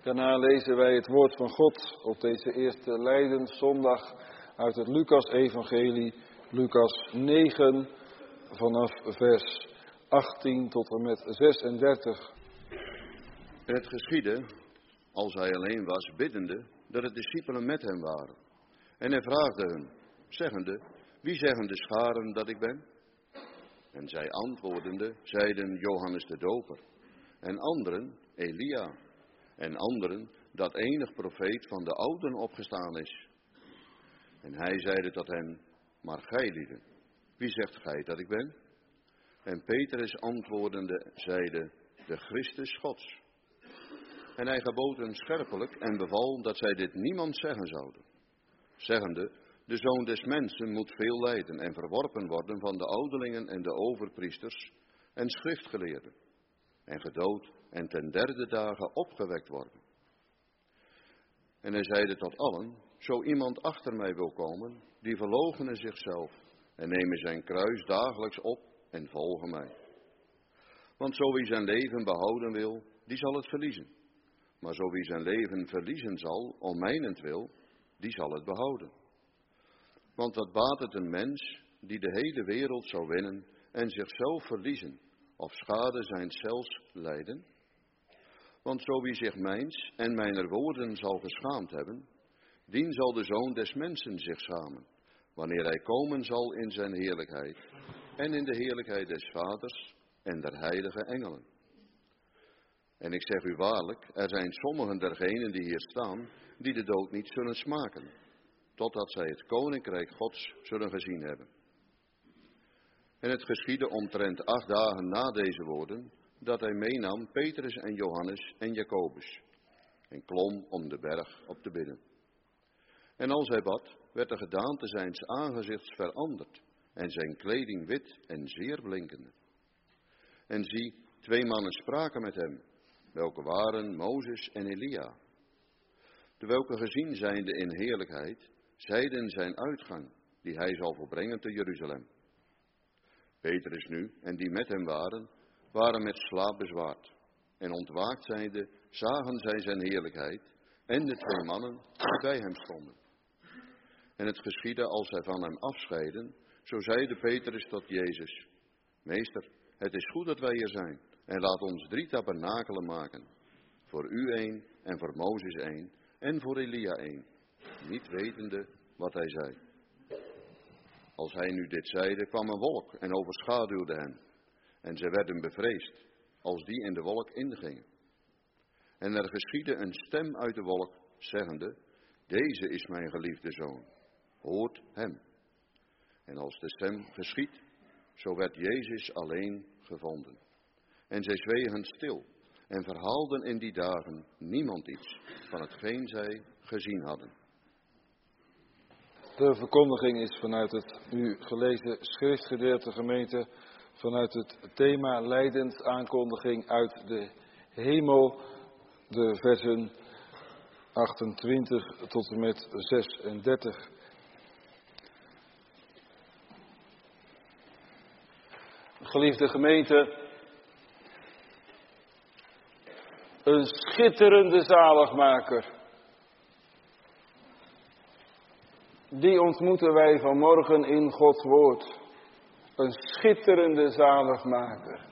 Daarna lezen wij het woord van God op deze eerste Lijdenszondag uit het Lucas-evangelie, Lucas 9, vanaf vers 18 tot en met 36. En het geschiedde, als hij alleen was, biddende, dat de discipelen met hem waren. En hij vraagde hen, zeggende, wie zeggen de scharen dat ik ben? En zij antwoordende, zeiden Johannes de Doper. En anderen, Elia. En anderen, dat enig profeet van de ouden opgestaan is. En hij zeide tot hen, maar gij lieden, wie zegt gij dat ik ben? En Petrus antwoordende zeide, de Christus Gods. En hij gebood hen scherpelijk en beval dat zij dit niemand zeggen zouden. Zeggende, de Zoon des Mensen moet veel lijden en verworpen worden van de ouderlingen en de overpriesters en schriftgeleerden. En gedood en ten derde dagen opgewekt worden. En hij zeide tot allen, zo iemand achter mij wil komen, die verloochene zichzelf en nemen zijn kruis dagelijks op en volgen mij. Want zo wie zijn leven behouden wil, die zal het verliezen. Maar zo wie zijn leven verliezen zal, om mijnentwil, die zal het behouden. Want wat baat het een mens, die de hele wereld zou winnen en zichzelf verliezen, of schade zijn zelfs lijden? Want zo wie zich mijns en mijner woorden zal geschaamd hebben, dien zal de Zoon des Mensen zich schamen, wanneer hij komen zal in zijn heerlijkheid en in de heerlijkheid des Vaders en der heilige engelen. En ik zeg u waarlijk, er zijn sommigen dergenen die hier staan, die de dood niet zullen smaken, totdat zij het koninkrijk Gods zullen gezien hebben. En het geschiedde omtrent 8 dagen na deze woorden, dat hij meenam Petrus en Johannes en Jacobus, en klom om de berg op te bidden. En als hij bad, werd de gedaante zijns aangezichts veranderd, en zijn kleding wit en zeer blinkende. En zie, 2 mannen spraken met hem, welke waren Mozes en Elia. De welke gezien zijnde in heerlijkheid, zeiden zijn uitgang, die hij zal volbrengen te Jeruzalem. Petrus nu, en die met hem waren met slaap bezwaard. En ontwaakt zijnde, zagen zij zijn heerlijkheid en de 2 mannen die bij hem stonden. En het geschiedde als zij van hem afscheiden, zo zeide Petrus tot Jezus, Meester, het is goed dat wij hier zijn, en laat ons 3 tabernakelen maken. Voor u 1, en voor Mozes 1, en voor Elia 1, niet wetende wat hij zei. Als hij nu dit zeide, kwam een wolk en overschaduwde hen. En zij werden bevreesd, als die in de wolk ingingen. En er geschiedde een stem uit de wolk, zeggende, deze is mijn geliefde zoon, hoort hem. En als de stem geschied, zo werd Jezus alleen gevonden. En zij zwegen stil en verhaalden in die dagen niemand iets van hetgeen zij gezien hadden. De verkondiging is vanuit het nu gelezen schriftgedeelte gemeente, vanuit het thema lijdensaankondiging uit de hemel, de versen 28 tot en met 36. Geliefde gemeente, een schitterende zaligmaker. Die ontmoeten wij vanmorgen in Gods woord. Een schitterende zaligmaker.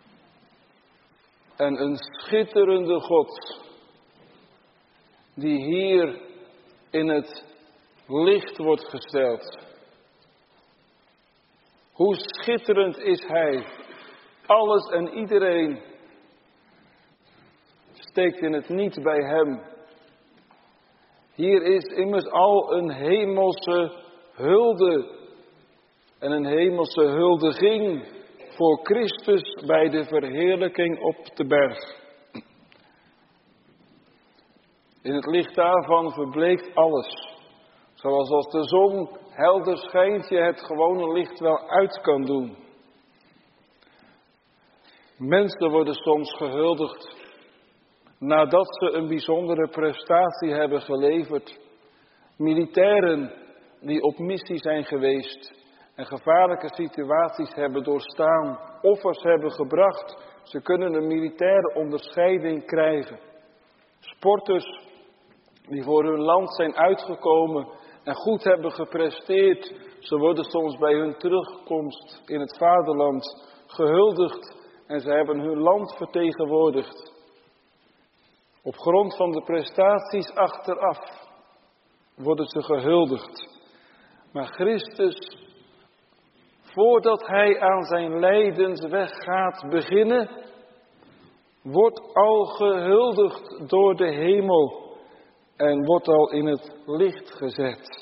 En een schitterende God. Die hier in het licht wordt gesteld. Hoe schitterend is Hij. Alles en iedereen steekt in het niet bij Hem. Hier is immers al een hemelse hulde en een hemelse huldiging voor Christus bij de verheerlijking op de berg. In het licht daarvan verbleekt alles. Zoals als de zon helder schijnt, je het gewone licht wel uit kan doen. Mensen worden soms gehuldigd nadat ze een bijzondere prestatie hebben geleverd. Militairen die op missie zijn geweest en gevaarlijke situaties hebben doorstaan, offers hebben gebracht. Ze kunnen een militaire onderscheiding krijgen. Sporters die voor hun land zijn uitgekomen en goed hebben gepresteerd, ze worden soms bij hun terugkomst in het vaderland gehuldigd en ze hebben hun land vertegenwoordigd. Op grond van de prestaties achteraf worden ze gehuldigd. Maar Christus, voordat hij aan zijn lijdensweg gaat beginnen, wordt al gehuldigd door de hemel en wordt al in het licht gezet.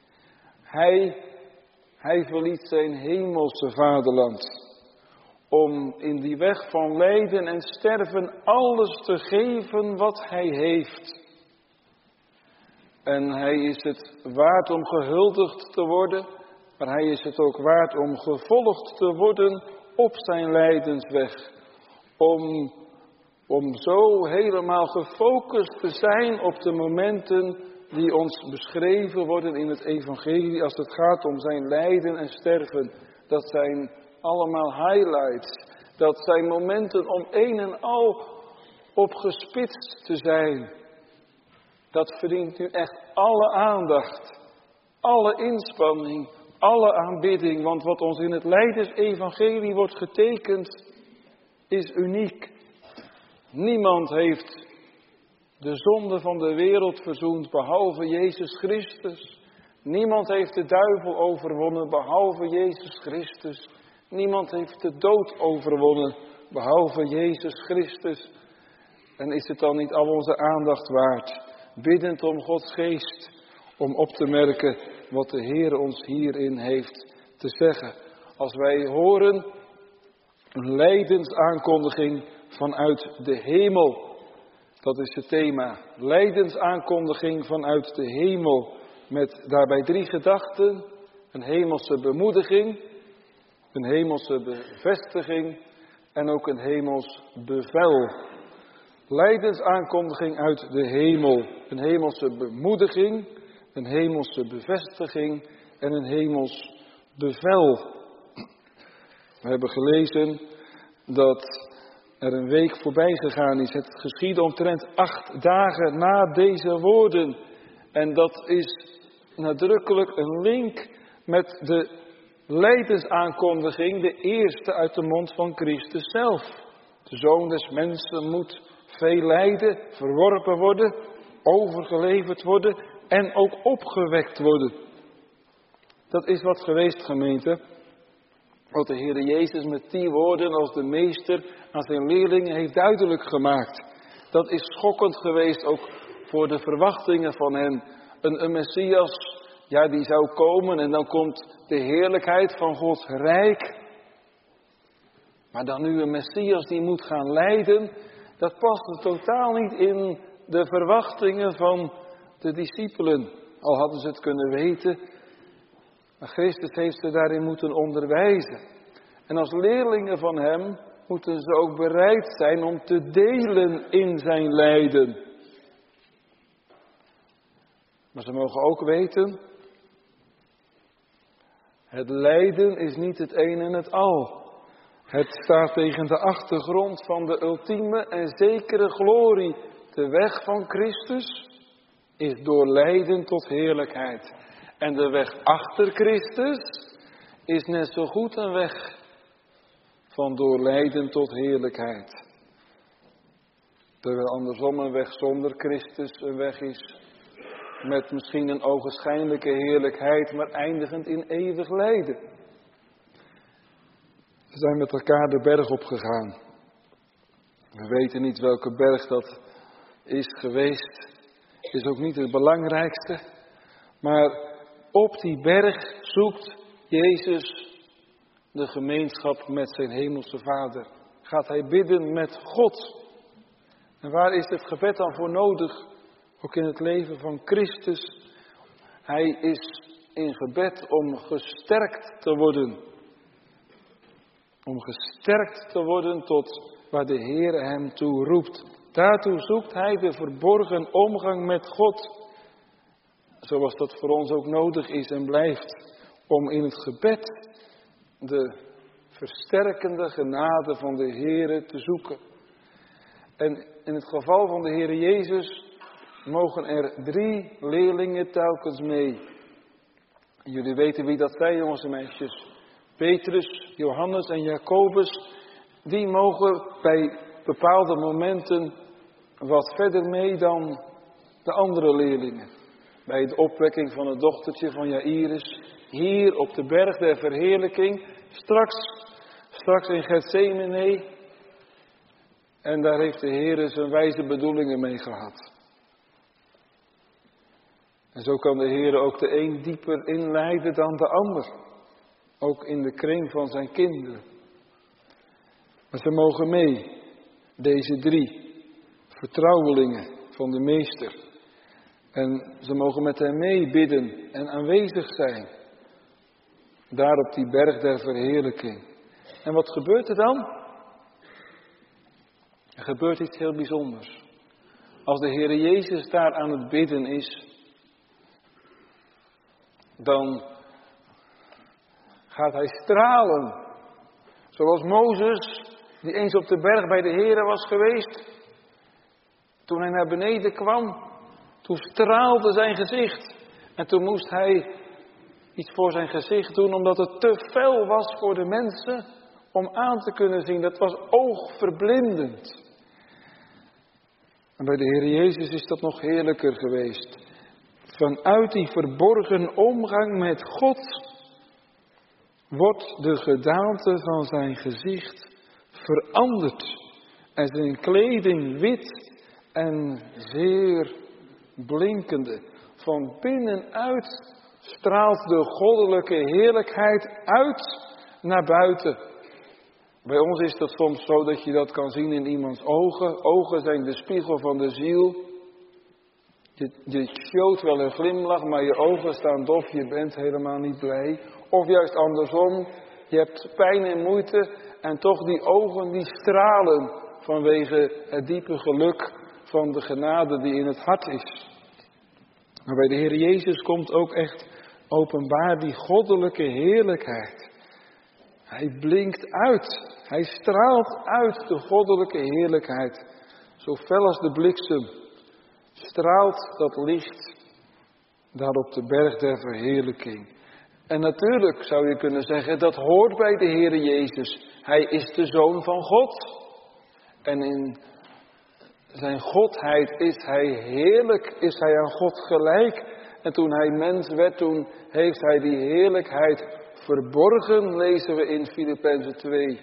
Hij verliet zijn hemelse vaderland om in die weg van lijden en sterven alles te geven wat hij heeft. En hij is het waard om gehuldigd te worden, maar hij is het ook waard om gevolgd te worden op zijn lijdensweg. Om zo helemaal gefocust te zijn op de momenten die ons beschreven worden in het evangelie als het gaat om zijn lijden en sterven. Dat zijn allemaal highlights. Dat zijn momenten om een en al op gespitst te zijn. Dat verdient nu echt alle aandacht, alle inspanning, alle aanbidding. Want wat ons in het lijdensevangelie wordt getekend, is uniek. Niemand heeft de zonde van de wereld verzoend behalve Jezus Christus. Niemand heeft de duivel overwonnen behalve Jezus Christus. Niemand heeft de dood overwonnen behalve Jezus Christus. En is het dan niet al onze aandacht waard, biddend om Gods geest, om op te merken wat de Heer ons hierin heeft te zeggen. Als wij horen een lijdensaankondiging vanuit de hemel. Dat is het thema. Lijdensaankondiging vanuit de hemel. Met daarbij 3 gedachten. Een hemelse bemoediging. Een hemelse bevestiging. En ook een hemels bevel. Lijdensaankondiging uit de hemel. Een hemelse bemoediging. Een hemelse bevestiging. En een hemels bevel. We hebben gelezen dat er een week voorbij gegaan is. Het geschiedde omtrent 8 dagen na deze woorden. En dat is nadrukkelijk een link met de lijdensaankondiging, de eerste uit de mond van Christus zelf. De Zoon des Mensen moet veel lijden, verworpen worden, overgeleverd worden en ook opgewekt worden. Dat is wat geweest, gemeente. Wat de Heer Jezus met die woorden als de meester aan zijn leerlingen heeft duidelijk gemaakt. Dat is schokkend geweest ook voor de verwachtingen van hen. Een Messias, ja, die zou komen en dan komt de heerlijkheid van Gods rijk. Maar dan nu een Messias die moet gaan lijden, dat past totaal niet in de verwachtingen van de discipelen. Al hadden ze het kunnen weten. Maar Christus heeft ze daarin moeten onderwijzen. En als leerlingen van hem moeten ze ook bereid zijn om te delen in zijn lijden. Maar ze mogen ook weten, het lijden is niet het een en het al. Het staat tegen de achtergrond van de ultieme en zekere glorie. De weg van Christus is door lijden tot heerlijkheid. En de weg achter Christus is net zo goed een weg van door lijden tot heerlijkheid. Terwijl andersom een weg zonder Christus een weg is met misschien een ogenschijnlijke heerlijkheid, maar eindigend in eeuwig lijden. We zijn met elkaar de berg opgegaan. We weten niet welke berg dat is geweest. Is ook niet het belangrijkste. Maar op die berg zoekt Jezus de gemeenschap met zijn hemelse Vader. Gaat hij bidden met God. En waar is het gebed dan voor nodig? Ook in het leven van Christus. Hij is in gebed om gesterkt te worden. Om gesterkt te worden tot waar de Heer hem toe roept. Daartoe zoekt hij de verborgen omgang met God. Zoals dat voor ons ook nodig is en blijft. Om in het gebed de versterkende genade van de Heer te zoeken. En in het geval van de Heer Jezus mogen er 3 leerlingen telkens mee. En jullie weten wie dat zijn, jongens en meisjes. Petrus, Johannes en Jacobus, die mogen bij bepaalde momenten wat verder mee dan de andere leerlingen. Bij de opwekking van het dochtertje van Jairus, hier op de berg der verheerlijking, straks in Gethsemane. En daar heeft de Heer zijn wijze bedoelingen mee gehad. En zo kan de Heer ook de een dieper inleiden dan de ander. Ook in de kring van zijn kinderen. Maar ze mogen mee, deze 3 vertrouwelingen van de Meester. En ze mogen met hem mee bidden en aanwezig zijn. Daar op die berg der verheerlijking. En wat gebeurt er dan? Er gebeurt iets heel bijzonders. Als de Heer Jezus daar aan het bidden is, dan gaat hij stralen. Zoals Mozes, die eens op de berg bij de Heere was geweest. Toen hij naar beneden kwam, toen straalde zijn gezicht. En toen moest hij iets voor zijn gezicht doen, omdat het te fel was voor de mensen om aan te kunnen zien. Dat was oogverblindend. En bij de Heer Jezus is dat nog heerlijker geweest. Vanuit die verborgen omgang met God wordt de gedaante van zijn gezicht veranderd. En zijn kleding wit en zeer blinkende. Van binnenuit straalt de goddelijke heerlijkheid uit naar buiten. Bij ons is dat soms zo dat je dat kan zien in iemands ogen. Ogen zijn de spiegel van de ziel. Je showt wel een glimlach, maar je ogen staan dof, je bent helemaal niet blij. Of juist andersom, je hebt pijn en moeite en toch die ogen die stralen vanwege het diepe geluk van de genade die in het hart is. Maar bij de Heer Jezus komt ook echt openbaar die goddelijke heerlijkheid. Hij blinkt uit, hij straalt uit de goddelijke heerlijkheid. Zo fel als de bliksem straalt dat licht daar op de berg der verheerlijking. En natuurlijk zou je kunnen zeggen, dat hoort bij de Heer Jezus. Hij is de Zoon van God. En in zijn godheid is hij heerlijk, is hij aan God gelijk. En toen hij mens werd, toen heeft hij die heerlijkheid verborgen, lezen we in Filippenzen 2.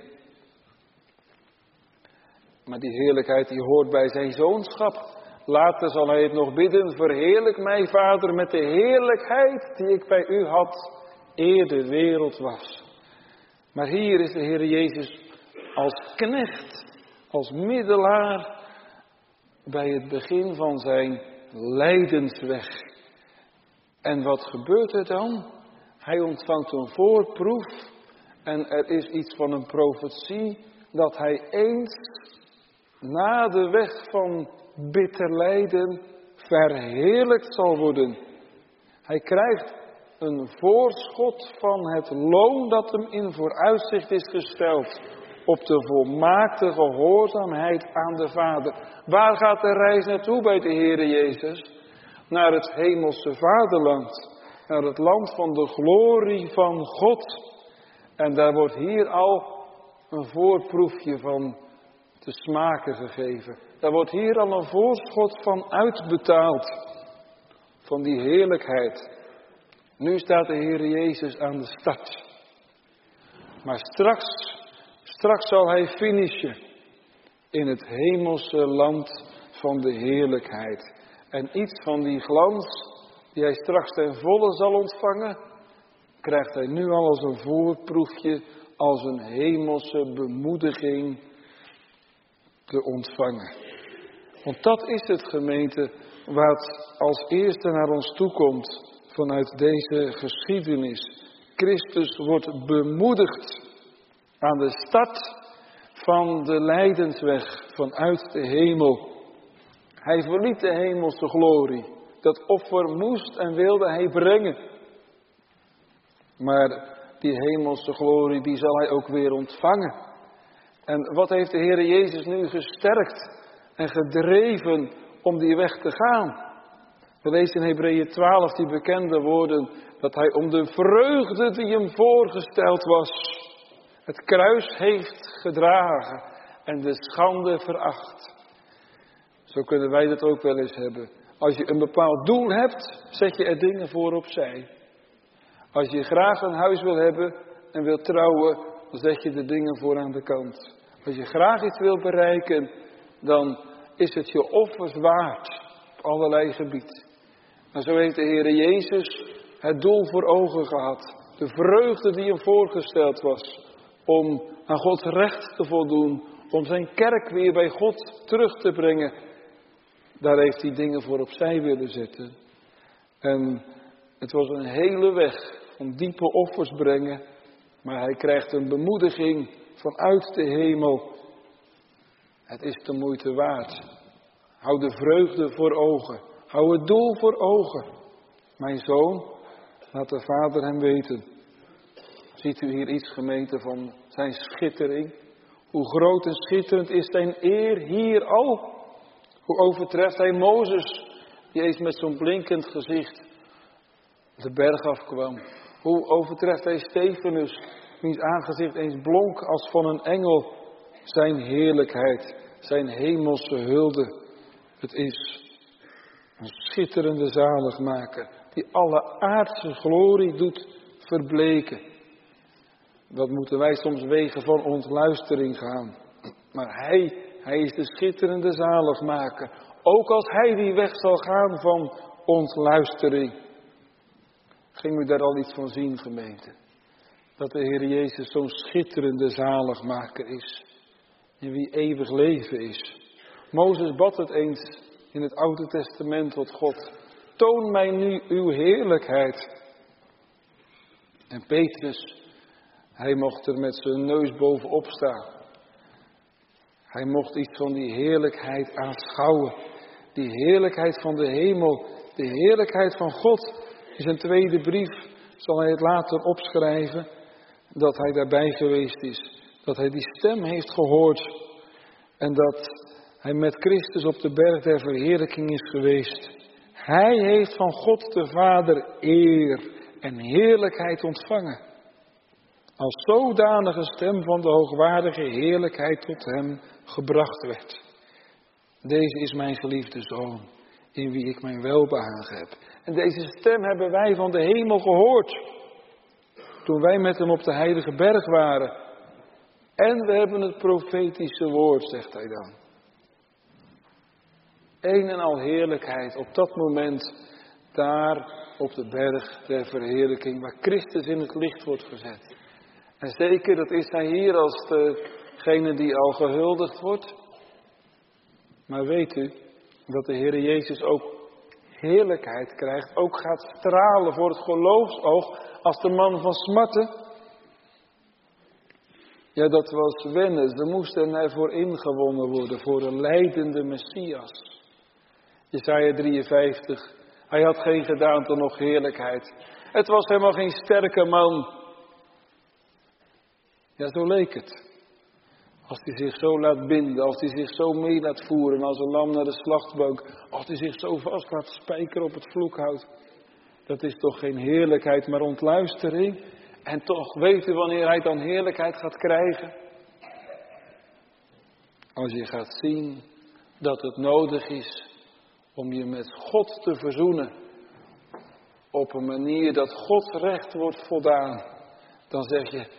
Maar die heerlijkheid die hoort bij zijn zoonschap. Later zal hij het nog bidden, verheerlijk mij, Vader, met de heerlijkheid die ik bij u had, eer de wereld was. Maar hier is de Heer Jezus als knecht, als middelaar, bij het begin van zijn lijdensweg. En wat gebeurt er dan? Hij ontvangt een voorproef en er is iets van een profetie dat hij eens na de weg van bitter lijden verheerlijkt zal worden. Hij krijgt een voorschot van het loon dat hem in vooruitzicht is gesteld op de volmaakte gehoorzaamheid aan de Vader. Waar gaat de reis naartoe bij de Heere Jezus? Naar het hemelse vaderland, naar het land van de glorie van God. En daar wordt hier al een voorproefje van te smaken gegeven. Daar wordt hier al een voorschot van uitbetaald, van die heerlijkheid. Nu staat de Heer Jezus aan de start. Maar straks zal hij finishen in het hemelse land van de heerlijkheid. En iets van die glans die hij straks ten volle zal ontvangen, krijgt hij nu al als een voorproefje, als een hemelse bemoediging te ontvangen. Want dat is het, gemeente, wat als eerste naar ons toekomt vanuit deze geschiedenis. Christus wordt bemoedigd aan de start van de lijdensweg vanuit de hemel. Hij verliet de hemelse glorie. Dat offer moest en wilde hij brengen. Maar die hemelse glorie, die zal hij ook weer ontvangen. En wat heeft de Heer Jezus nu gesterkt? en gedreven om die weg te gaan. We lezen in Hebreeën 12 die bekende woorden, dat hij om de vreugde die hem voorgesteld was, het kruis heeft gedragen en de schande veracht. Zo kunnen wij dat ook wel eens hebben. Als je een bepaald doel hebt, zet je er dingen voor opzij. Als je graag een huis wil hebben en wil trouwen, dan zet je de dingen voor aan de kant. Als je graag iets wil bereiken, dan is het je offers waard op allerlei gebieden. En zo heeft de Heer Jezus het doel voor ogen gehad. De vreugde die hem voorgesteld was om aan Gods recht te voldoen, om zijn kerk weer bij God terug te brengen. Daar heeft hij dingen voor opzij willen zetten. En het was een hele weg van diepe offers brengen. Maar hij krijgt een bemoediging vanuit de hemel. Het is de moeite waard. Hou de vreugde voor ogen. Hou het doel voor ogen. Mijn zoon, laat de Vader hem weten. Ziet u hier iets, gemeente, van zijn schittering? Hoe groot en schitterend is zijn eer hier al? Hoe overtreft hij Mozes, die eens met zo'n blinkend gezicht de berg afkwam? Hoe overtreft hij Stefanus, wiens aangezicht eens blonk als van een engel? Zijn heerlijkheid, zijn hemelse hulde. Het is een schitterende zaligmaker, die alle aardse glorie doet verbleken. Wat moeten wij soms wegen van ontluistering gaan. Maar hij is de schitterende zaligmaker. Ook als hij die weg zal gaan van ontluistering. Ging u daar al iets van zien, gemeente? Dat de Heer Jezus zo'n schitterende zaligmaker is. In wie eeuwig leven is. Mozes bad het eens in het Oude Testament tot God. Toon mij nu uw heerlijkheid. En Petrus, hij mocht er met zijn neus bovenop staan. Hij mocht iets van die heerlijkheid aanschouwen. Die heerlijkheid van de hemel. De heerlijkheid van God. In zijn tweede brief zal hij het later opschrijven. Dat hij daarbij geweest is. Dat hij die stem heeft gehoord. En dat hij met Christus op de berg der verheerlijking is geweest. Hij heeft van God de Vader eer en heerlijkheid ontvangen. Als zodanige stem van de hoogwaardige heerlijkheid tot hem gebracht werd. Deze is mijn geliefde Zoon, in wie ik mijn welbehagen heb. En deze stem hebben wij van de hemel gehoord. Toen wij met hem op de heilige berg waren. En we hebben het profetische woord, zegt hij dan. Een en al heerlijkheid op dat moment daar op de berg der verheerlijking, waar Christus in het licht wordt gezet. En zeker, dat is hij hier als degene die al gehuldigd wordt. Maar weet u dat de Heer Jezus ook heerlijkheid krijgt, ook gaat stralen voor het geloofsoog als de man van smarten? Ja, dat was wennen. Ze moesten ervoor ingewonnen worden, voor een lijdende Messias. Jesaja 53. Hij had geen gedaante nog heerlijkheid. Het was helemaal geen sterke man. Ja, zo leek het. Als hij zich zo laat binden, als hij zich zo mee laat voeren als een lam naar de slachtbank. Als hij zich zo vast laat spijkeren op het vloekhout. Dat is toch geen heerlijkheid, maar ontluistering. En toch weet u wanneer hij dan heerlijkheid gaat krijgen? Als je gaat zien dat het nodig is om je met God te verzoenen. Op een manier dat Gods recht wordt voldaan. Dan zeg je,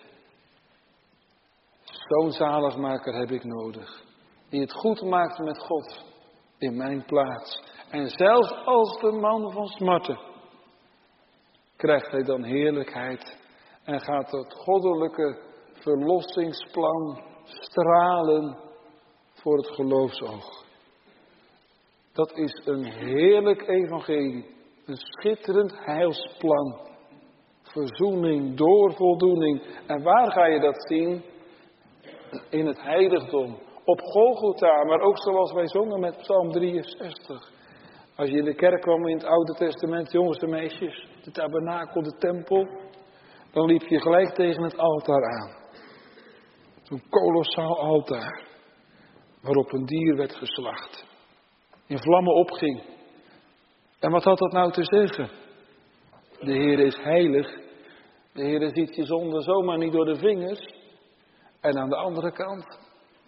zo'n zaligmaker heb ik nodig. Die het goed maakt met God in mijn plaats. En zelfs als de man van smarten krijgt hij dan heerlijkheid. En gaat het goddelijke verlossingsplan stralen voor het geloofsoog. Dat is een heerlijk evangelie. Een schitterend heilsplan. Verzoening door voldoening. En waar ga je dat zien? In het heiligdom. Op Golgotha, maar ook zoals wij zongen met Psalm 63. Als je in de kerk kwam in het Oude Testament, jongens en meisjes, de tabernakel, de tempel, dan liep je gelijk tegen het altaar aan. Zo'n kolossaal altaar. waarop een dier werd geslacht, in vlammen opging. En wat had dat nou te zeggen? De Heer is heilig. De Heer ziet je zonde zomaar niet door de vingers. En aan de andere kant,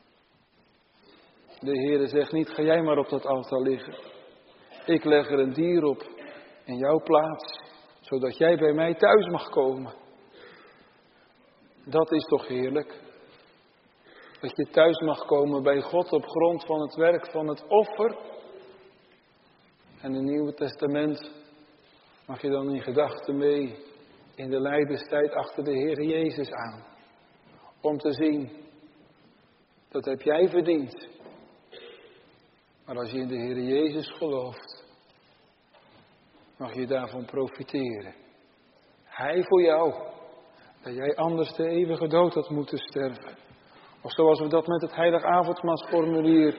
de Heer zegt niet, ga jij maar op dat altaar liggen. Ik leg er een dier op in jouw plaats, zodat jij bij mij thuis mag komen. Dat is toch heerlijk? Dat je thuis mag komen bij God op grond van het werk van het offer. En in het Nieuwe Testament mag je dan in gedachten mee in de lijdenstijd achter de Heer Jezus aan. Om te zien, dat heb jij verdiend. Maar als je in de Heer Jezus gelooft, mag je daarvan profiteren. Hij voor jou, dat jij anders de eeuwige dood had moeten sterven. Of zoals we dat met het heilig avondmaalsformulier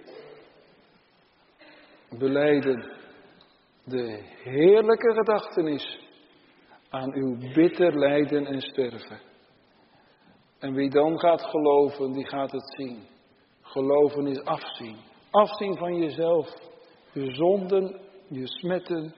belijden. De heerlijke gedachtenis aan uw bitter lijden en sterven. En wie dan gaat geloven, die gaat het zien. Geloven is afzien. Afzien van jezelf, je zonden, je smetten.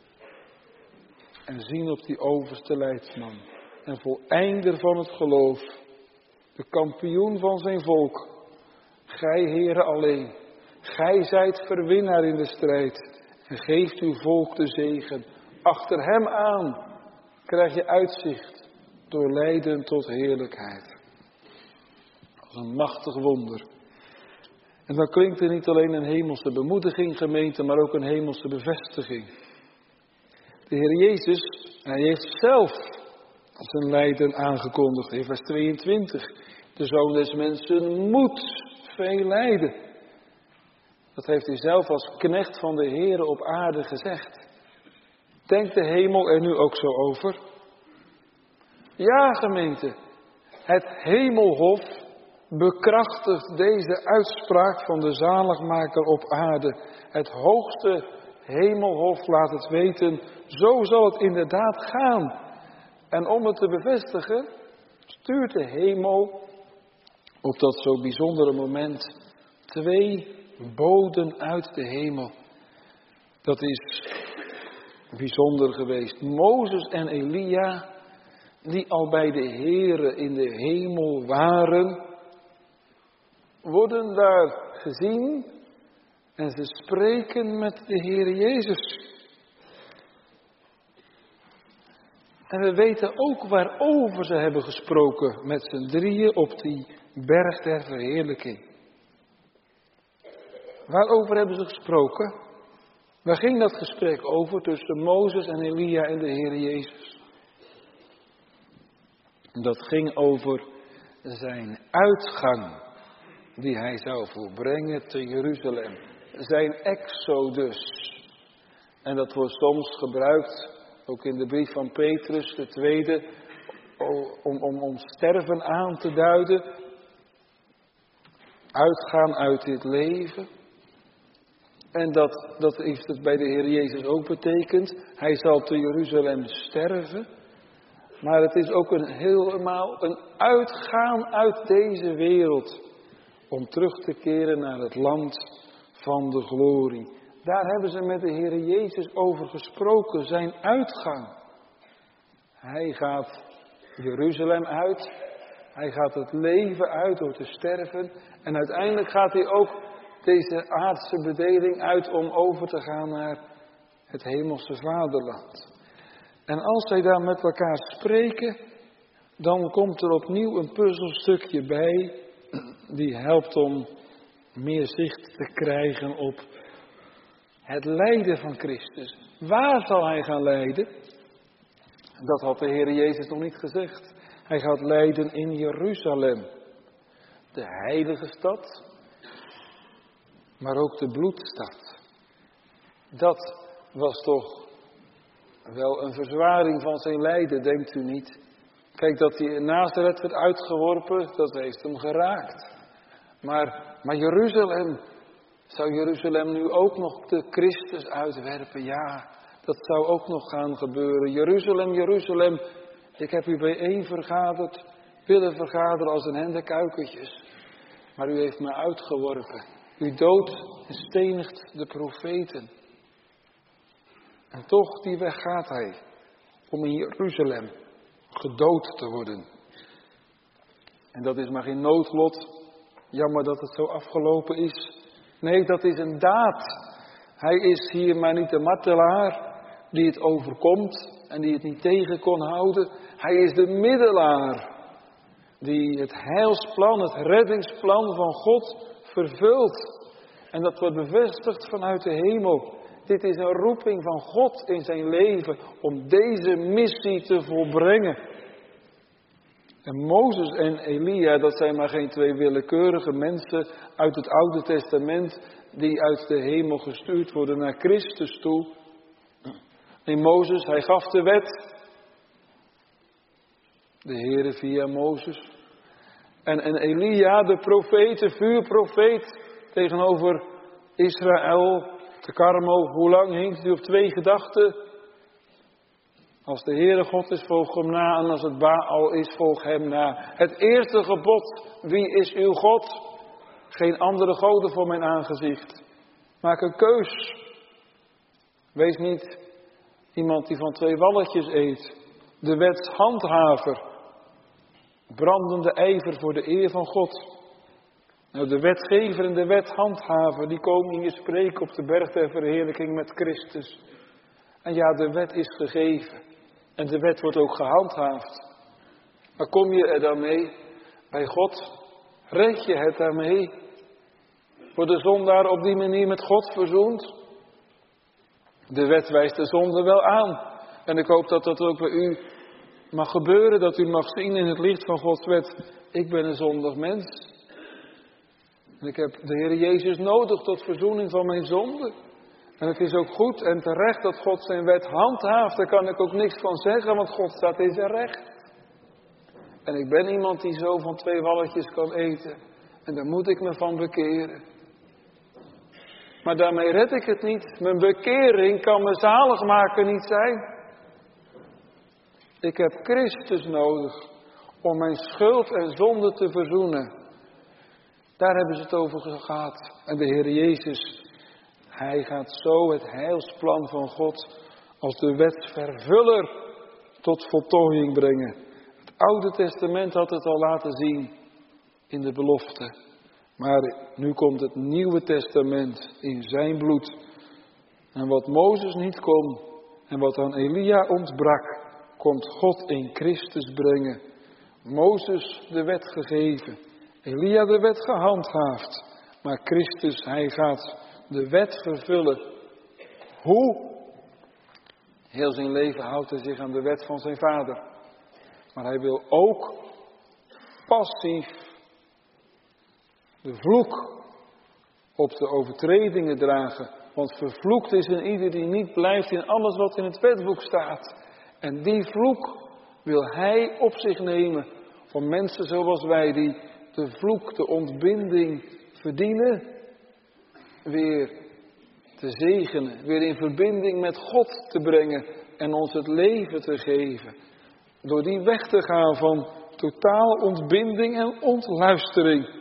En zien op die overste leidsman. En voleinder van het geloof. De kampioen van zijn volk. Gij, Heere, alleen. Gij zijt verwinnaar in de strijd. En geeft uw volk de zegen. Achter hem aan krijg je uitzicht. Door lijden tot heerlijkheid. Als een machtig wonder. En dan klinkt er niet alleen een hemelse bemoediging, gemeente, maar ook een hemelse bevestiging. De Heer Jezus, hij heeft zelf zijn lijden aangekondigd in vers 22. De Zoon des Mensen moet veel lijden. Dat heeft hij zelf als knecht van de Heere op aarde gezegd. Denkt de hemel er nu ook zo over? Ja, gemeente, het hemelhof bekrachtigt deze uitspraak van de zaligmaker op aarde. Het hoogste hemelhof laat het weten, zo zal het inderdaad gaan. En om het te bevestigen, stuurt de hemel op dat zo bijzondere moment 2 boden uit de hemel. Dat is bijzonder geweest. Mozes en Elia, die al bij de Heere in de hemel waren, worden daar gezien en ze spreken met de Heere Jezus. En we weten ook waarover ze hebben gesproken met z'n drieën op die berg der verheerlijking. Waarover hebben ze gesproken? Waar ging dat gesprek over tussen Mozes en Elia en de Heere Jezus? Dat ging over zijn uitgang die hij zou volbrengen te Jeruzalem. Zijn exodus. En dat wordt soms gebruikt, ook in de brief van Petrus, de tweede, om sterven aan te duiden. Uitgaan uit dit leven. En dat heeft het bij de Heer Jezus ook betekend. Hij zal te Jeruzalem sterven. Maar het is ook helemaal een uitgaan uit deze wereld. Om terug te keren naar het land van de glorie. Daar hebben ze met de Heer Jezus over gesproken. Zijn uitgang. Hij gaat Jeruzalem uit. Hij gaat het leven uit door te sterven. En uiteindelijk gaat hij ook deze aardse bedeling uit om over te gaan naar het hemelse vaderland. En als zij daar met elkaar spreken, dan komt er opnieuw een puzzelstukje bij, die helpt om meer zicht te krijgen op het lijden van Christus. Waar zal hij gaan lijden? Dat had de Heer Jezus nog niet gezegd. Hij gaat lijden in Jeruzalem, de heilige stad, maar ook de bloedstad. Dat was toch wel een verzwaring van zijn lijden, denkt u niet? Kijk, dat hij in Nazareth werd uitgeworpen, dat heeft hem geraakt. Maar Jeruzalem, zou Jeruzalem nu ook nog de Christus uitwerpen? Ja, dat zou ook nog gaan gebeuren. Jeruzalem, Jeruzalem, ik heb u bijeen vergaderd, willen vergaderen als een hende kuikentjes. Maar u heeft mij uitgeworpen. U doodt en stenigt de profeten. En toch die weg gaat hij. Om in Jeruzalem gedood te worden. En dat is maar geen noodlot. Jammer dat het zo afgelopen is. Nee, dat is een daad. Hij is hier maar niet de martelaar die het overkomt en die het niet tegen kon houden. Hij is de middelaar die het heilsplan, het reddingsplan van God vervult. En dat wordt bevestigd vanuit de hemel. Dit is een roeping van God in zijn leven om deze missie te volbrengen. En Mozes en Elia, dat zijn maar geen twee willekeurige mensen uit het Oude Testament die uit de hemel gestuurd worden naar Christus toe. En Mozes, hij gaf de wet. De Heere via Mozes. En Elia, de profeet, de vuurprofeet tegenover Israël, te Karmel. Hoe lang hinkt hij op twee gedachten? Als de Heere God is, volg hem na. En als het Baal is, volg hem na. Het eerste gebod, wie is uw God? Geen andere goden voor mijn aangezicht. Maak een keus. Wees niet iemand die van twee walletjes eet. De wetshandhaver. Brandende ijver voor de eer van God. Nou, de wetgever en de wethandhaver, die komen hier spreken op de berg der verheerlijking met Christus. En ja, de wet is gegeven. En de wet wordt ook gehandhaafd. Maar kom je er dan mee? Bij God? Red je het daarmee? Wordt de zondaar op die manier met God verzoend? De wet wijst de zonde wel aan. En ik hoop dat dat ook bij u mag gebeuren. Dat u mag zien in het licht van Gods wet. Ik ben een zondig mens. En ik heb de Heer Jezus nodig tot verzoening van mijn zonde. En het is ook goed en terecht dat God zijn wet handhaaft. Daar kan ik ook niks van zeggen, want God staat in zijn recht. En ik ben iemand die zo van twee walletjes kan eten. En daar moet ik me van bekeren. Maar daarmee red ik het niet. Mijn bekering kan me zaligmaker niet zijn. Ik heb Christus nodig om mijn schuld en zonde te verzoenen. Daar hebben ze het over gehad. En de Heer Jezus, hij gaat zo het heilsplan van God als de wetsvervuller tot voltooiing brengen. Het Oude Testament had het al laten zien in de belofte. Maar nu komt het Nieuwe Testament in zijn bloed. En wat Mozes niet kon en wat aan Elia ontbrak, komt God in Christus brengen. Mozes de wet gegeven, Elia de wet gehandhaafd. Maar Christus, hij gaat de wet vervullen. Hoe? Heel zijn leven houdt hij zich aan de wet van zijn vader. Maar hij wil ook passief de vloek op de overtredingen dragen. Want vervloekt is een ieder die niet blijft in alles wat in het wetboek staat. En die vloek wil hij op zich nemen van mensen zoals wij die de vloek, de ontbinding verdienen. Weer te zegenen, weer in verbinding met God te brengen en ons het leven te geven. Door die weg te gaan van totaal ontbinding en ontluistering.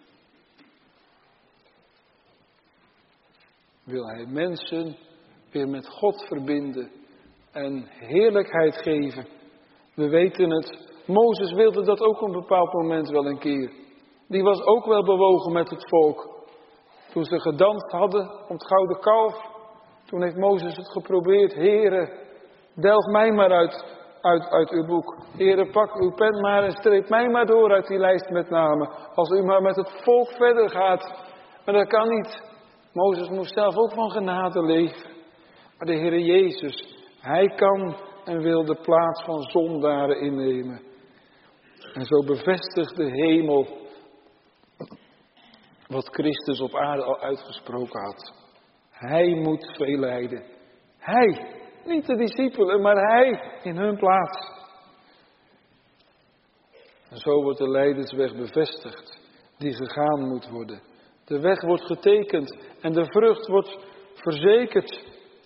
Wil hij mensen weer met God verbinden en heerlijkheid geven. We weten het, Mozes wilde dat ook op een bepaald moment wel een keer. Die was ook wel bewogen met het volk. Toen ze gedanst hadden om het gouden kalf, toen heeft Mozes het geprobeerd. Heere, delg mij maar uit uw boek. Heere, pak uw pen maar en streep mij maar door uit die lijst met namen. Als u maar met het volk verder gaat. Maar dat kan niet. Mozes moest zelf ook van genade leven. Maar de Heere Jezus, hij kan en wil de plaats van zondaren innemen. En zo bevestigt de hemel wat Christus op aarde al uitgesproken had. Hij moet veel lijden. Hij, niet de discipelen, maar hij in hun plaats. En zo wordt de lijdensweg bevestigd, die gegaan moet worden. De weg wordt getekend en de vrucht wordt verzekerd.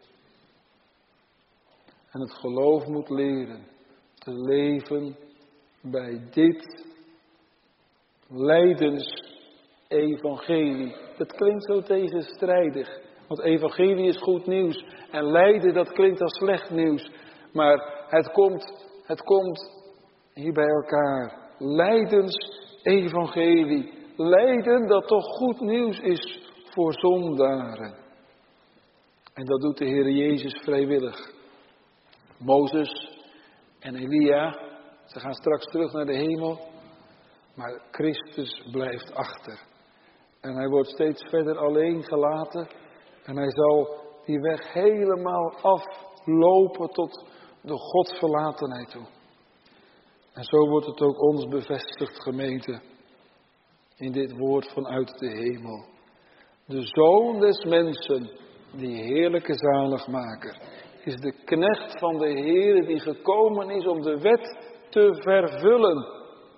En het geloof moet leren te leven bij dit evangelie. Dat klinkt zo tegenstrijdig. Want evangelie is goed nieuws. En lijden, dat klinkt als slecht nieuws. Maar het komt hier bij elkaar. Lijdensevangelie. Lijden dat toch goed nieuws is voor zondaren. En dat doet de Heer Jezus vrijwillig. Mozes en Elia, ze gaan straks terug naar de hemel. Maar Christus blijft achter. En hij wordt steeds verder alleen gelaten. En hij zal die weg helemaal aflopen tot de Godverlatenheid toe. En zo wordt het ook ons bevestigd, gemeente. In dit woord vanuit de hemel. De Zoon des mensen, die heerlijke zaligmaker, is de knecht van de Heere die gekomen is om de wet te vervullen.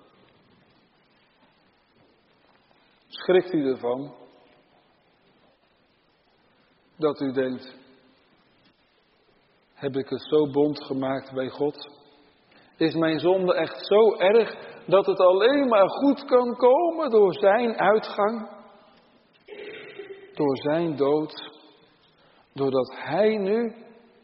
Schrikt u ervan? Dat u denkt, heb ik het zo bond gemaakt bij God? Is mijn zonde echt zo erg dat het alleen maar goed kan komen door zijn uitgang? Door zijn dood? Doordat hij nu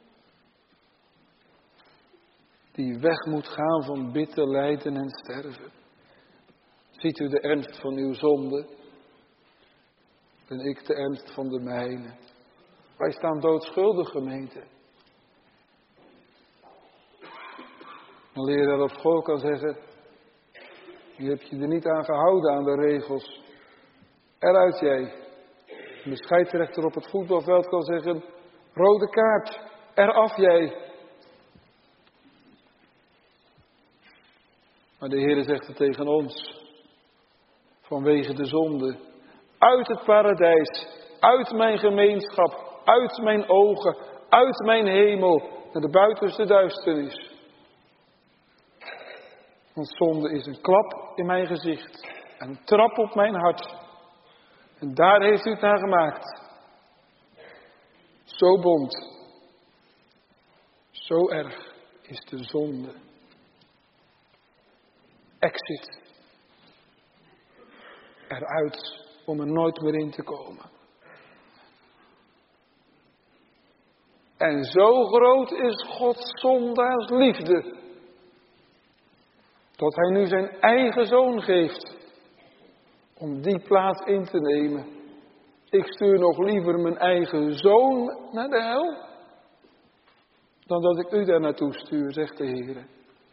die weg moet gaan van bitter lijden en sterven? Ziet u de ernst van uw zonde? En ik de ernst van de mijne. Wij staan doodschuldig, gemeente. Een leraar op school kan zeggen, je hebt je er niet aan gehouden aan de regels. Eruit jij. En de scheidsrechter op het voetbalveld kan zeggen, rode kaart, eraf jij. Maar de Heer zegt het tegen ons, vanwege de zonde, uit het paradijs, uit mijn gemeenschap, uit mijn ogen, uit mijn hemel, naar de buitenste duisternis. Want zonde is een klap in mijn gezicht, een trap op mijn hart. En daar heeft u het naar gemaakt. Zo bont, zo erg is de zonde. Exit. Eruit om er nooit meer in te komen. En zo groot is Gods zondaars liefde, dat hij nu zijn eigen zoon geeft om die plaats in te nemen. Ik stuur nog liever mijn eigen zoon naar de hel, dan dat ik u daar naartoe stuur, zegt de Heer.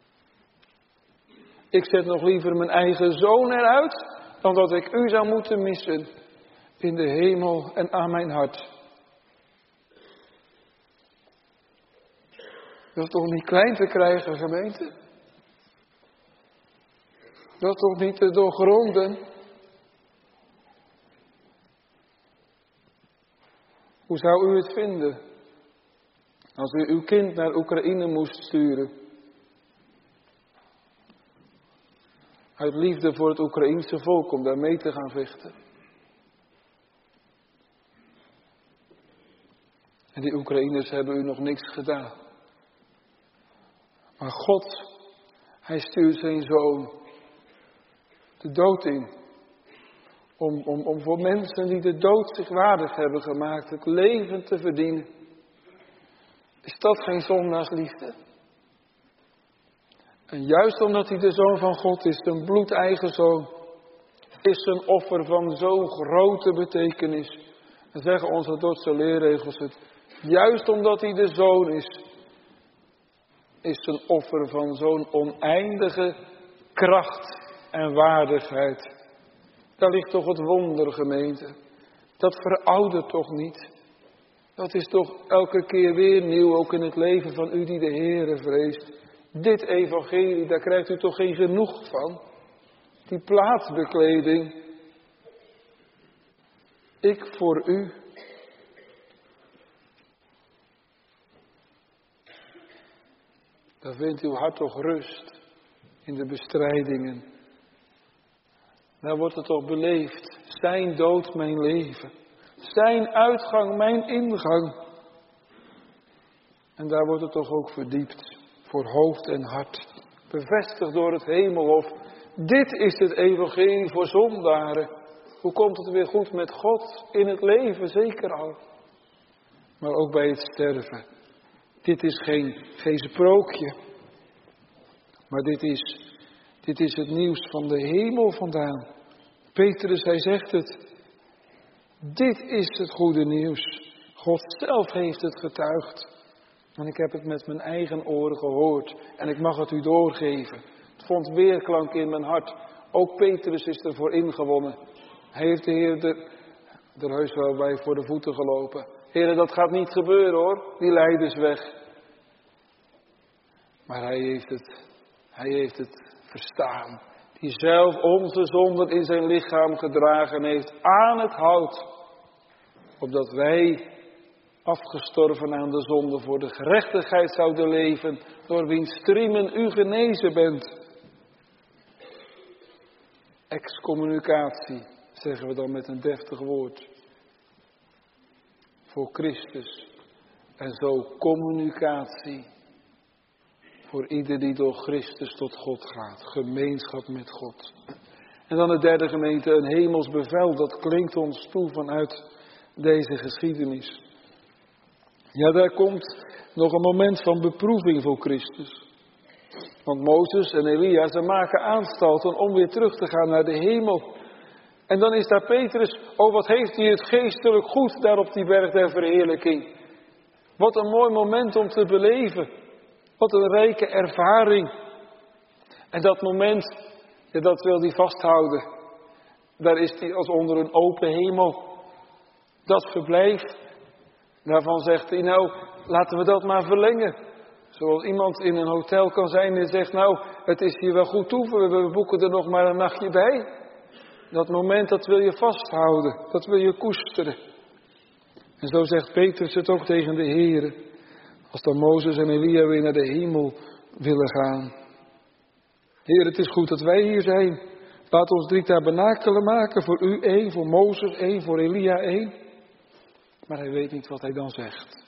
Ik zet nog liever mijn eigen zoon eruit, dan dat ik u zou moeten missen in de hemel en aan mijn hart. Dat is toch niet klein te krijgen, gemeente? Dat is toch niet te doorgronden? Hoe zou u het vinden als u uw kind naar Oekraïne moest sturen? Uit liefde voor het Oekraïense volk om daar mee te gaan vechten. En die Oekraïners hebben u nog niks gedaan. Maar God, hij stuurt zijn zoon de dood in. Om voor mensen die de dood zich waardig hebben gemaakt, het leven te verdienen. Is dat geen zondaarsliefde? En juist omdat hij de Zoon van God is, een bloedeigen Zoon, is zijn offer van zo'n grote betekenis. En zeggen onze orthodoxe leerregels het. Juist omdat hij de Zoon is zijn offer van zo'n oneindige kracht en waardigheid. Daar ligt toch het wonder, gemeente. Dat veroudert toch niet. Dat is toch elke keer weer nieuw, ook in het leven van u die de Heere vreest. Dit evangelie, daar krijgt u toch geen genoeg van? Die plaatsbekleding. Ik voor u. Daar vindt uw hart toch rust in de bestrijdingen. Daar wordt het toch beleefd. Zijn dood mijn leven. Zijn uitgang mijn ingang. En daar wordt het toch ook verdiept. Voor hoofd en hart. Bevestigd door het hemelhof. Dit is het evangelie voor zondaren. Hoe komt het weer goed met God? In het leven zeker al. Maar ook bij het sterven. Dit is geen sprookje. Maar dit is het nieuws van de hemel vandaan. Petrus, hij zegt het. Dit is het goede nieuws. God zelf heeft het getuigd. En ik heb het met mijn eigen oren gehoord. En ik mag het u doorgeven. Het vond weerklank in mijn hart. Ook Petrus is ervoor ingewonnen. Hij heeft de Heer er heus wel bij voor de voeten gelopen. Heer, dat gaat niet gebeuren hoor. Die leidersweg. Maar hij heeft het verstaan. Die zelf onze zonden in zijn lichaam gedragen heeft aan het hout. Opdat wij, afgestorven aan de zonde, voor de gerechtigheid zouden leven, door wiens striemen u genezen bent. Excommunicatie, zeggen we dan met een deftig woord. Voor Christus. En zo communicatie. Voor ieder die door Christus tot God gaat. Gemeenschap met God. En dan de derde gemeente, een hemels bevel. Dat klinkt ons toe vanuit deze geschiedenis. Ja, daar komt nog een moment van beproeving voor Christus. Want Mozes en Elia, ze maken aanstalten om weer terug te gaan naar de hemel. En dan is daar Petrus, oh wat heeft hij het geestelijk goed daar op die berg der verheerlijking. Wat een mooi moment om te beleven. Wat een rijke ervaring. En dat moment, ja, dat wil hij vasthouden. Daar is hij als onder een open hemel. Dat verblijf, daarvan zegt hij, nou, laten we dat maar verlengen. Zoals iemand in een hotel kan zijn en zegt, nou, het is hier wel goed toe, we boeken er nog maar een nachtje bij. Dat moment, dat wil je vasthouden, dat wil je koesteren. En zo zegt Petrus het ook tegen de Heere, als dan Mozes en Elia weer naar de hemel willen gaan. Heer, het is goed dat wij hier zijn. Laat ons 3 tabernakelen maken, voor u 1, voor Mozes 1, voor Elia 1. Maar hij weet niet wat hij dan zegt.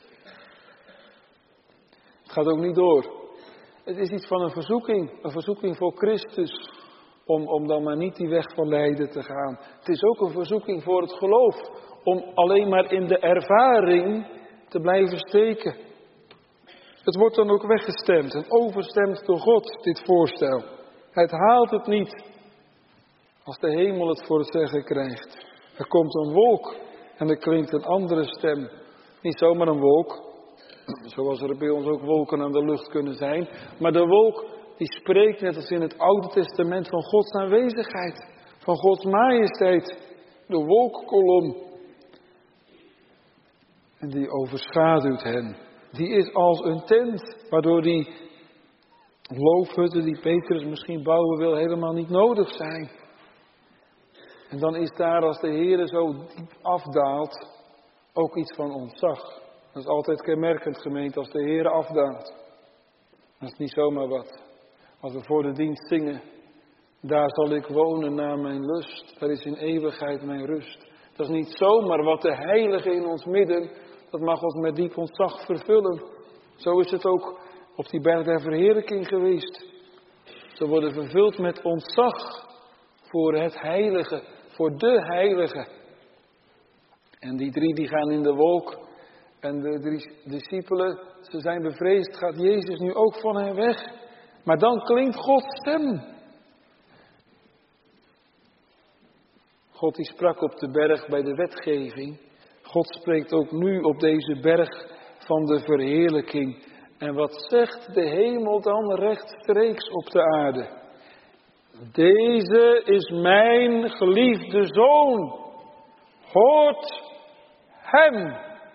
Het gaat ook niet door. Het is iets van een verzoeking voor Christus, om dan maar niet die weg van lijden te gaan. Het is ook een verzoeking voor het geloof, om alleen maar in de ervaring te blijven steken. Het wordt dan ook weggestemd en overstemd door God, dit voorstel. Het haalt het niet als de hemel het voor het zeggen krijgt. Er komt een wolk en er klinkt een andere stem. Niet zomaar een wolk, zoals er bij ons ook wolken aan de lucht kunnen zijn. Maar de wolk die spreekt net als in het Oude Testament van Gods aanwezigheid. Van Gods majesteit. De wolkkolom. En die overschaduwt hen. Die is als een tent, waardoor die loofhutten die Petrus misschien bouwen wil helemaal niet nodig zijn. En dan is daar, als de Heere zo diep afdaalt, ook iets van ontzag. Dat is altijd kenmerkend, gemeente, als de Heere afdaalt. Dat is niet zomaar wat. Als we voor de dienst zingen, daar zal ik wonen naar mijn lust. Daar is in eeuwigheid mijn rust. Dat is niet zomaar wat de Heilige in ons midden, dat mag ons met diep ontzag vervullen. Zo is het ook op die berg der verheerlijking geweest. Ze worden vervuld met ontzag voor het Heilige, voor de Heilige. En die 3 die gaan in de wolk. En de 3 discipelen, ze zijn bevreesd, gaat Jezus nu ook van hen weg? Maar dan klinkt Gods stem. God die sprak op de berg bij de wetgeving. God spreekt ook nu op deze berg van de verheerlijking. En wat zegt de hemel dan rechtstreeks op de aarde? Deze is mijn geliefde zoon. Hoort hem.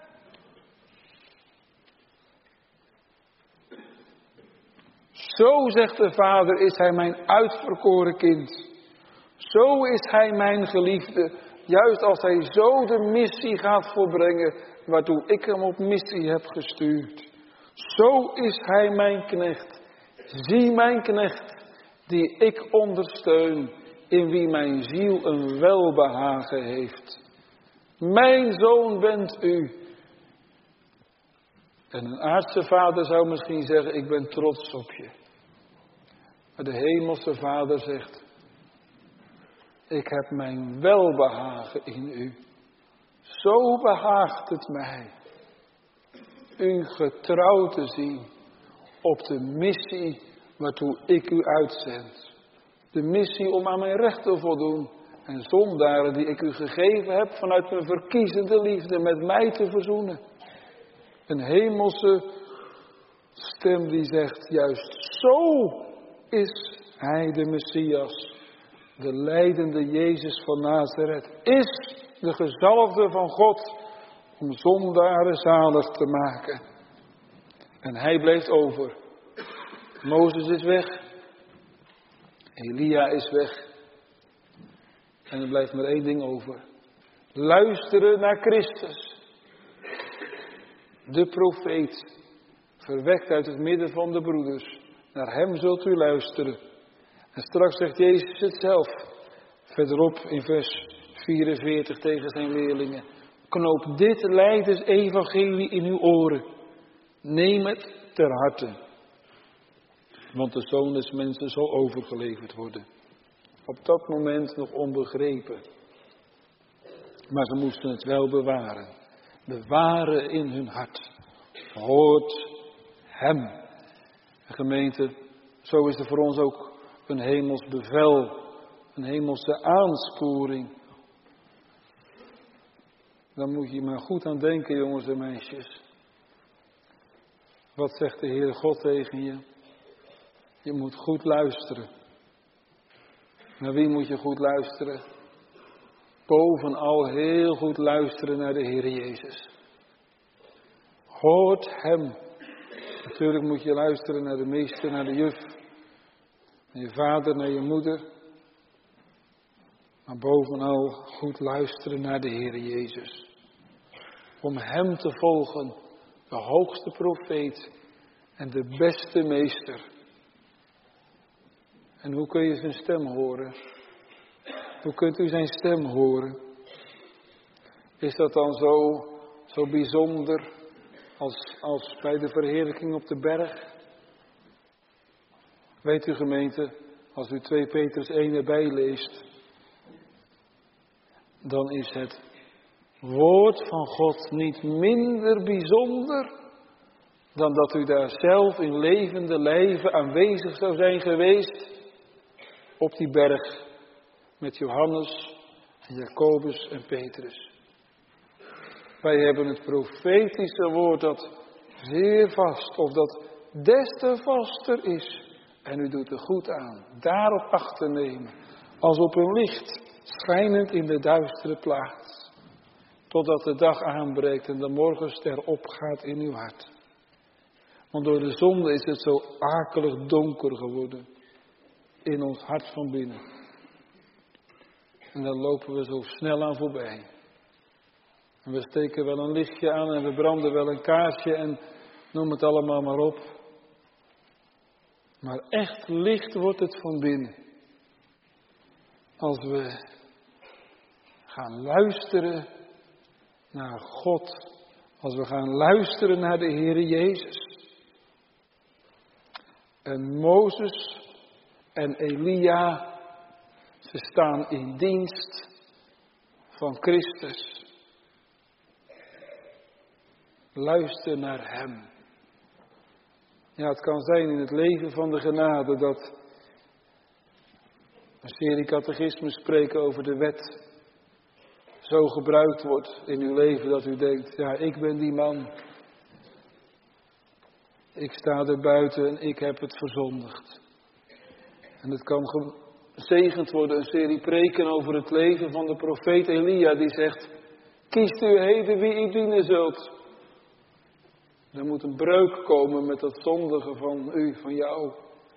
Zo, zegt de Vader, is hij mijn uitverkoren kind. Zo is hij mijn geliefde. Juist als hij zo de missie gaat volbrengen, waartoe ik hem op missie heb gestuurd. Zo is hij mijn knecht. Zie mijn knecht, die ik ondersteun, in wie mijn ziel een welbehagen heeft. Mijn zoon bent u. En een aardse vader zou misschien zeggen, ik ben trots op je. Maar de hemelse Vader zegt, Ik heb mijn welbehagen in u. Zo behaagt het mij u getrouw te zien op de missie waartoe ik u uitzend. De missie om aan mijn recht te voldoen en zondaren die ik u gegeven heb vanuit mijn verkiezende liefde met mij te verzoenen. Een hemelse stem die zegt, juist zo is hij de Messias. De lijdende Jezus van Nazareth is de gezalfde van God om zondaren zalig te maken. En hij blijft over. Mozes is weg. Elia is weg. En er blijft maar één ding over. Luisteren naar Christus. De profeet. Verwekt uit het midden van de broeders. Naar hem zult u luisteren. En straks zegt Jezus het zelf. Verderop in vers 44 tegen zijn leerlingen. Knoop dit lijdensevangelie in uw oren. Neem het ter harte. Want de Zoon des Mensen zal overgeleverd worden. Op dat moment nog onbegrepen. Maar ze moesten het wel bewaren. Bewaren in hun hart. Hoort hem. En gemeente, zo is er voor ons ook een hemels bevel. Een hemelse aansporing. Dan moet je maar goed aan denken, jongens en meisjes. Wat zegt de Heere God tegen je? Je moet goed luisteren. Naar wie moet je goed luisteren? Bovenal heel goed luisteren naar de Heere Jezus. Hoort hem. Natuurlijk moet je luisteren naar de meester, naar de juf. Naar je vader, naar je moeder. Maar bovenal goed luisteren naar de Heere Jezus. Om hem te volgen. De hoogste profeet. En de beste meester. En hoe kun je zijn stem horen? Hoe kunt u zijn stem horen? Is dat dan zo bijzonder als bij de verheerlijking op de berg? Weet u gemeente, als u 2 Petrus 1 erbij leest, dan is het woord van God niet minder bijzonder dan dat u daar zelf in levende lijven aanwezig zou zijn geweest op die berg met Johannes en Jacobus en Petrus. Wij hebben het profetische woord dat zeer vast of dat des te vaster is. En u doet er goed aan daarop acht te nemen als op een licht schijnend in de duistere plaats. Totdat de dag aanbreekt en de morgenster opgaat in uw hart. Want door de zonde is het zo akelig donker geworden. In ons hart van binnen. En dan lopen we zo snel aan voorbij. En we steken wel een lichtje aan en we branden wel een kaarsje en noem het allemaal maar op. Maar echt licht wordt het van binnen. Als we gaan luisteren naar God. Als we gaan luisteren naar de Heere Jezus. En Mozes en Elia, ze staan in dienst van Christus. Luister naar hem. Ja, het kan zijn in het leven van de genade dat een serie catechismen spreken over de wet zo gebruikt wordt in uw leven dat u denkt, ja, ik ben die man. Ik sta er buiten en ik heb het verzondigd. En het kan gezegend worden, een serie preken over het leven van de profeet Elia die zegt, kiest u heden wie u dienen zult. Er moet een breuk komen met dat zondige van u, van jou.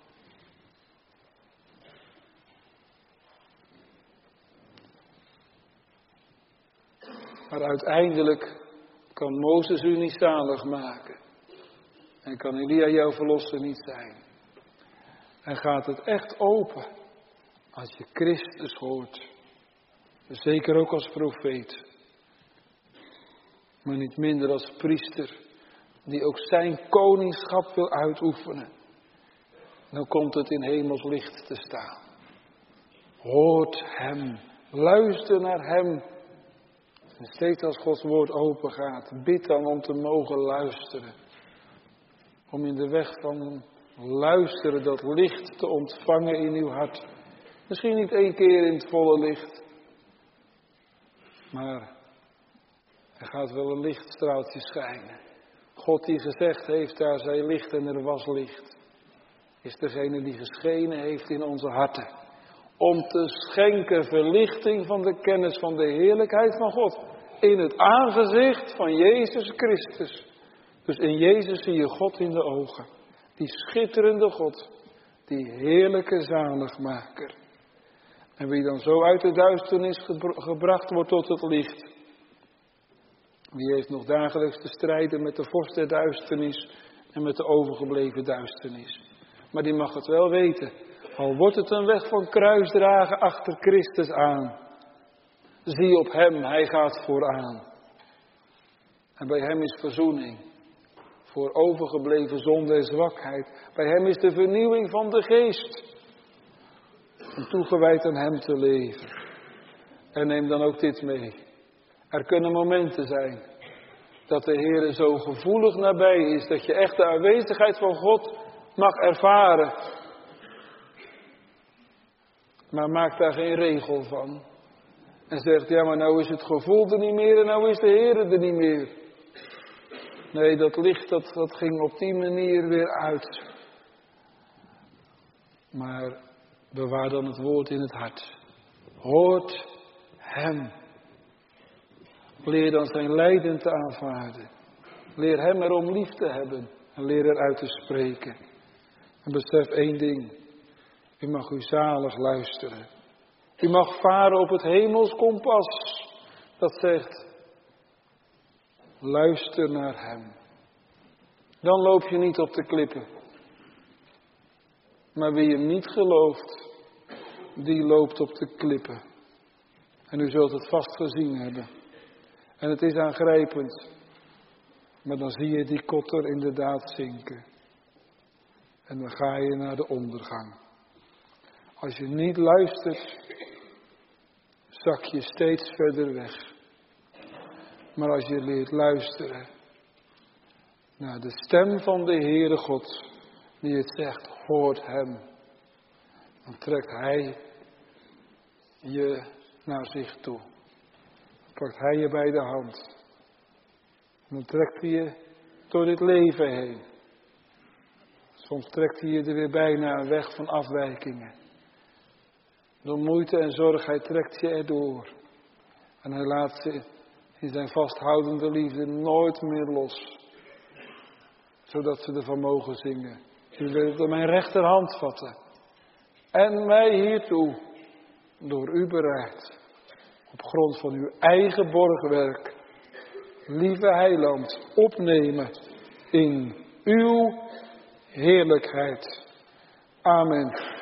Maar uiteindelijk kan Mozes u niet zalig maken. En kan Elia jouw verlosser niet zijn. En gaat het echt open als je Christus hoort. Zeker ook als profeet. Maar niet minder als priester. Die ook zijn koningschap wil uitoefenen. Dan komt het in hemels licht te staan. Hoort hem. Luister naar hem. En steeds als Gods woord open gaat, bid dan om te mogen luisteren. Om in de weg van luisteren dat licht te ontvangen in uw hart. Misschien niet 1 keer in het volle licht. Maar er gaat wel een lichtstraaltje schijnen. God die gezegd heeft, daar zij licht en er was licht. Is degene die geschenen heeft in onze harten. Om te schenken verlichting van de kennis van de heerlijkheid van God. In het aangezicht van Jezus Christus. Dus in Jezus zie je God in de ogen. Die schitterende God. Die heerlijke zaligmaker. En wie dan zo uit de duisternis gebracht wordt tot het licht. Die heeft nog dagelijks te strijden met de vorst der duisternis. En met de overgebleven duisternis. Maar die mag het wel weten. Al wordt het een weg van kruisdragen achter Christus aan. Zie op hem, hij gaat vooraan. En bij hem is verzoening. Voor overgebleven zonde en zwakheid. Bij hem is de vernieuwing van de geest. Om toegewijd aan hem te leven. En neem dan ook dit mee. Er kunnen momenten zijn. Dat de Heer zo gevoelig nabij is. Dat je echt de aanwezigheid van God mag ervaren. Maar maak daar geen regel van. En zegt, ja maar nou is het gevoel er niet meer en nou is de Heer er niet meer. Nee, dat licht dat ging op die manier weer uit. Maar bewaar dan het woord in het hart. Hoort hem. Leer dan zijn lijden te aanvaarden. Leer hem erom lief te hebben. En leer eruit te spreken. En besef 1 ding. U mag u zalig luisteren. U mag varen op het hemels kompas. Dat zegt, luister naar hem. Dan loop je niet op de klippen. Maar wie hem niet gelooft, die loopt op de klippen. En u zult het vast gezien hebben. En het is aangrijpend. Maar dan zie je die kotter inderdaad zinken. En dan ga je naar de ondergang. Als je niet luistert, zak je steeds verder weg. Maar als je leert luisteren naar de stem van de Heere God, die het zegt, hoort hem. Dan trekt hij je naar zich toe. Dan pakt hij je bij de hand. En dan trekt hij je door dit leven heen. Soms trekt hij je er weer bij naar een weg van afwijkingen. Door moeite en zorg, hij trekt je erdoor. En hij laat ze in zijn vasthoudende liefde nooit meer los. Zodat ze ervan mogen zingen. U wilt mijn rechterhand vatten. En mij hiertoe, door u bereid. Op grond van uw eigen borgwerk. Lieve heiland, opnemen in uw heerlijkheid. Amen.